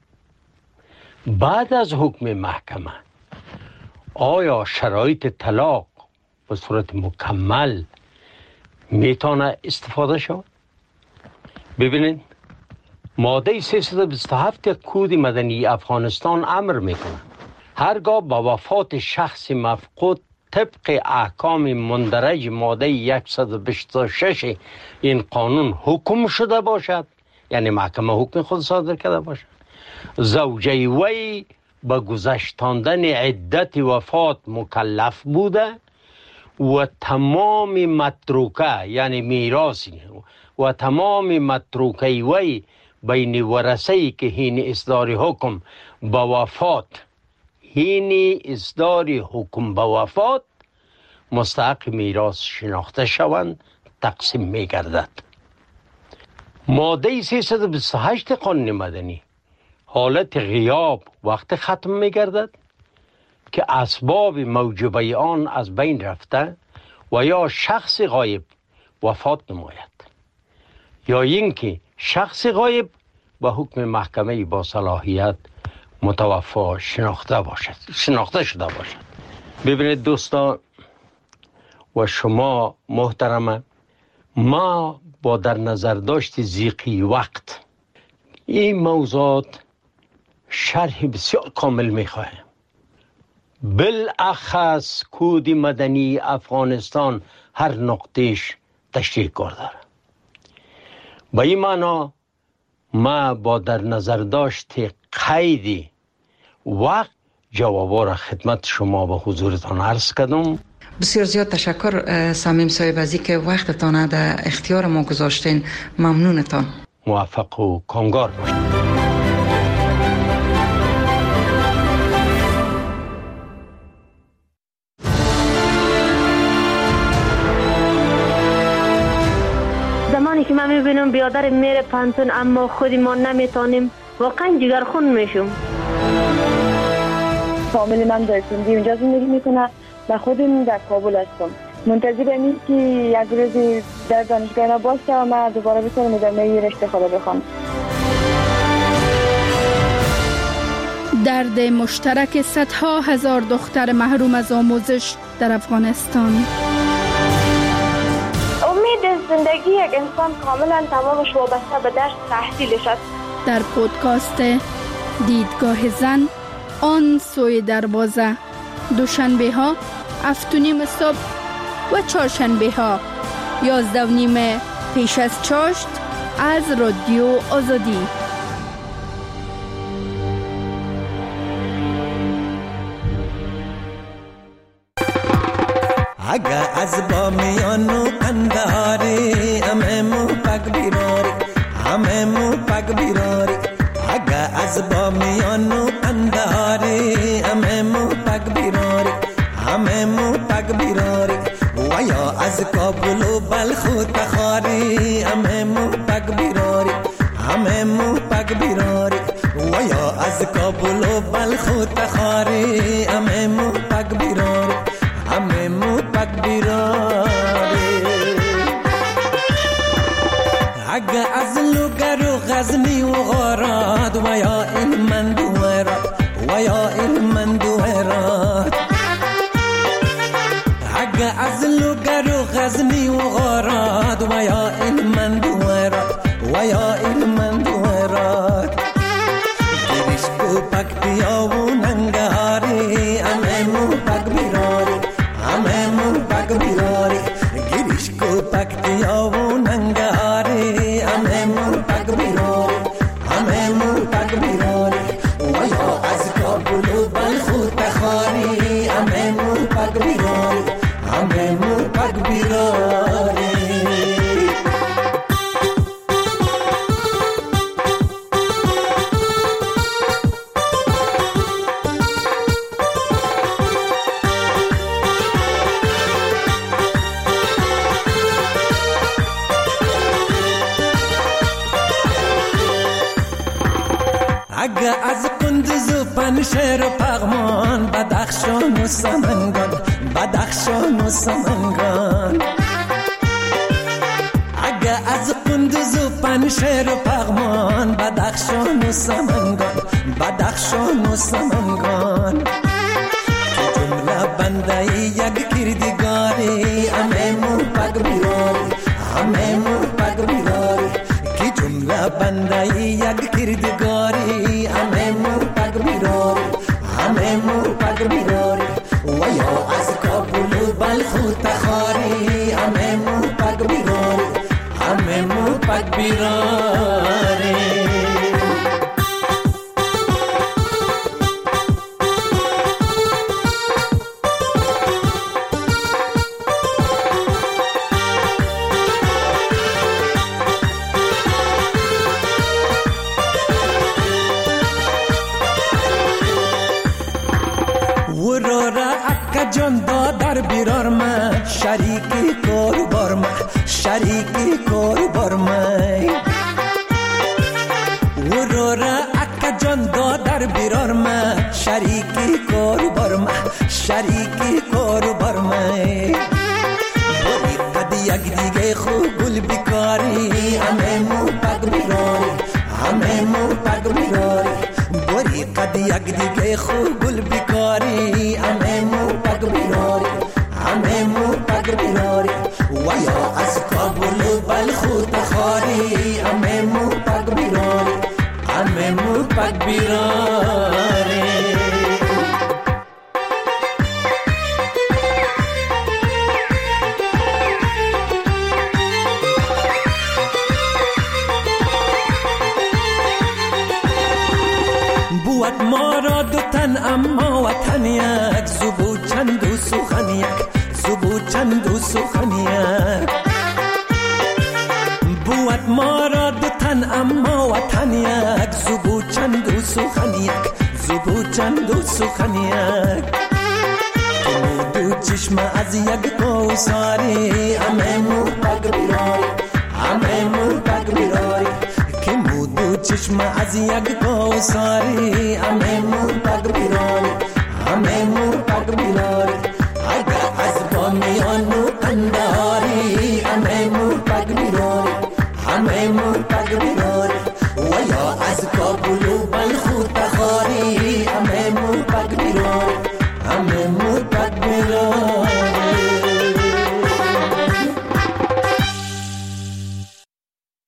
[SPEAKER 11] بعد از حکم محکمه آیا شرایط طلاق به صورت مکمل میتونه استفاده شود؟ ببینید ماده سیصد و بیست و هفت کود مدنی افغانستان امر میکنه هرگاه با وفات شخص مفقود طبق احکام مندرج ماده صد و بیست و شش این قانون حکم شده باشد، یعنی محکمه حکم خود صادر کرده باشد، زوجه وی به گذشتاندن عدت وفات مکلف بوده و تمام متروکه یعنی میراثی و تمام متروکه وی بین ورثه‌ای که هین اصدار حکم به وفات هین اصدار حکم به وفات مستحق میراث شناخته شوند تقسیم می گردد. ماده سیصد و بیست و هشت قانون مدنی حالت غیاب وقت ختم می گردد که اسباب موجبه آن از بین رفته و یا شخص غایب وفات نماید یا اینکه شخص غایب به حکم محکمه با صلاحیت متوفا شناخته باشد شناخته شده باشد. ببینید دوستان و شما محترمه، ما با در نظر داشت ضیقی وقت این موضوعات شرح بسیار کامل میخواهیم. بالاخص کود مدنی افغانستان هر نقطهش تشریح کرده. با این معنا ما با در نظر داشت قیدی وقت جوابا را خدمت شما به حضورتان عرض کردم.
[SPEAKER 10] بسیار زیاد تشکر صمیم صاحب از اینکه وقتتان در اختیار ما گذاشتین. ممنونتان.
[SPEAKER 11] موفق و کامگار باشید.
[SPEAKER 1] زمانی که من میبینم بیادر میره پانتون اما خودی ما نمیتونیم واقعا جگرخون میشم.
[SPEAKER 2] فامیل من در سندی اونجا زندگی میکنه و خودم در کابل هستم. منتظر نیست که یک روزی در دانشگاه باشه و من دوباره بتونم ادامه رشته خود بخوام.
[SPEAKER 3] درد مشترک صدها هزار دختر محروم از آموزش در افغانستان.
[SPEAKER 4] امید زندگی یک انسان کاملا تمامش وابسته به درس تحصیلش است.
[SPEAKER 3] در پودکاست دیدگاه زن آن سوی دروازه، دوشنبه ها هفت و نیم صبح و چهارشنبه ها یازده و نیم پیش از چاشت از رادیو آزادی.
[SPEAKER 17] اگه از بامیانو قندهاری همه مو پک بیراری همه مو پک بیراری اگه از بامیانو قندهاری همه مو پک بیراری همه مو پک بیراری و یا از کابل و بلخ و تخاری همه مو پک بیراری همه مو پک بیراری و یا از کابل و بلخ و تخاری همه مو پک بیراری همه مو پک بیراری اگه از لوگر و غزنی و غارات و یا این من دویرات و یا این من دویرات اگه از لوگر و غزنی و غارات و یا این من دویرات و یا این من دویرات گریش کو پک بیا و ننگاری همه مو پک بیراری همه مو پک بیراری گریش کو پک بیا و ننگاری همه مو پک بیراری همه مو پک بیراری و یا از کابل و بلخ و تخاری همه مو پک بیراری همه مو پک بیراری اگه از قندوز و پنشیر و پغمان بدخشان و سمنگان بدخشان و سمنگان اگه از قندوز و پنشیر و پغمان بدخشان و سمنگان بدخشان و سمنگان تو جمله بنده یک کردگاری همه مو پگ بیراری همه مو پگ بیراری کی جمله بنده یک کردگاری همه مو پگ بیراری همه مو پگ بیراری و یا از کابل و بلخ و تخاری همه مو پگ بیراری همه مو پگ بیراری جان دادر بیرار من شریکی کار بار من شریکی کار بار من ورورا اکا جان دادر بیرار من شریکی کار بار من شریکی کار بار من بودی قد یک دیگه خوب گل بیکاری همه مو پگ بیراری همه مو پگ بیراری بودی قد یک دیگه خوب گل بیکاری همه مو پگ بیراری همه مو پگ بیراری و یا از کابل و بلخ و تخاری همه مو پگ بیراری همه مو پگ بیراری بود ما را دو تن اما وطن یک زبو چند و سخن یک زبو چند و سخن یک بود ما را دو تن اما وطن یک زبو چند و سخن یک زبو چند و سخن یک تو دو چشم از یک کوثری همه مو پگ بیراری همه مو پگ بیراری که مو دو چشم از یک کوثری همه مو پگ بیراری همه مو پگ بیراری اگه از بامیان و قندهاری همه مو پگ بیراری همه